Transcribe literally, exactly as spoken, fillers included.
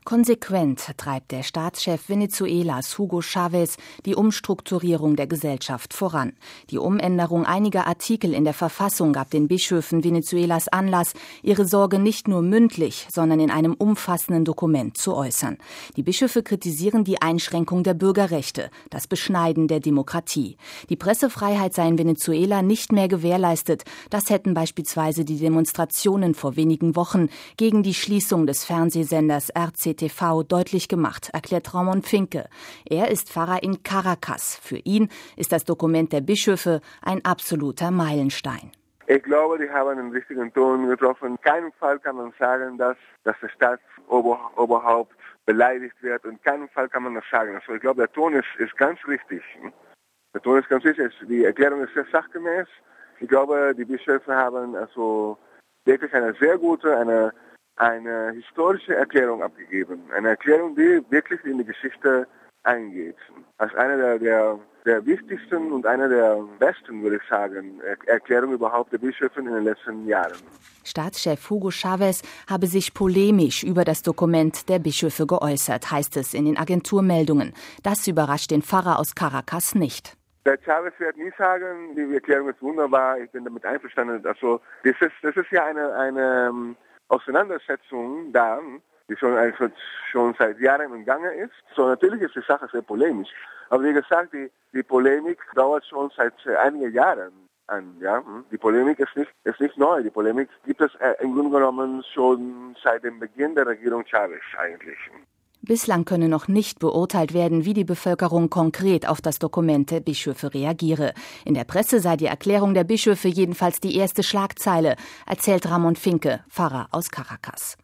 Konsequent treibt der Staatschef Venezuelas Hugo Chávez die Umstrukturierung der Gesellschaft voran. Die Umänderung einiger Artikel in der Verfassung gab den Bischöfen Venezuelas Anlass, ihre Sorge nicht nur mündlich, sondern in einem umfassenden Dokument zu äußern. Die Bischöfe kritisieren die Einschränkung der Bürgerrechte, das Beschneiden der Demokratie. Die Pressefreiheit sei in Venezuela nicht mehr gewährleistet. Das hätten beispielsweise die Demonstrationen vor wenigen Wochen gegen die Schließung des Fernsehsenders R C T V deutlich gemacht, erklärt Ramon Finke. Er ist Pfarrer in Caracas. Für ihn ist das Dokument der Bischöfe ein absoluter Meilenstein. Ich glaube, die haben einen richtigen Ton getroffen. In keinem Fall kann man sagen, dass, dass das Staatsoberhaupt beleidigt wird. Und in keinem Fall kann man das sagen. Also ich glaube, der Ton ist, ist ganz richtig. Der Ton ist ganz richtig. Die Erklärung ist sehr sachgemäß. Ich glaube, die Bischöfe haben also wirklich eine sehr gute, eine eine historische Erklärung abgegeben. Eine Erklärung, die wirklich in die Geschichte eingeht. Als eine der, der, der wichtigsten und eine der besten, würde ich sagen, Erklärungen überhaupt der Bischöfe in den letzten Jahren. Staatschef Hugo Chávez habe sich polemisch über das Dokument der Bischöfe geäußert, heißt es in den Agenturmeldungen. Das überrascht den Pfarrer aus Caracas nicht. Der Chávez wird nie sagen, die Erklärung ist wunderbar, ich bin damit einverstanden. Also das ist, das ist ja eine, eine Auseinandersetzung da, die schon, also schon seit Jahren im Gange ist. So, natürlich ist die Sache sehr polemisch. Aber wie gesagt, die, die Polemik dauert schon seit einigen Jahren an. Ja? Die Polemik ist nicht, ist nicht neu. Die Polemik gibt es im Grunde genommen schon seit dem Beginn der Regierung Chávez eigentlich. Bislang könne noch nicht beurteilt werden, wie die Bevölkerung konkret auf das Dokument der Bischöfe reagiere. In der Presse sei die Erklärung der Bischöfe jedenfalls die erste Schlagzeile, erzählt Ramon Finke, Pfarrer aus Caracas.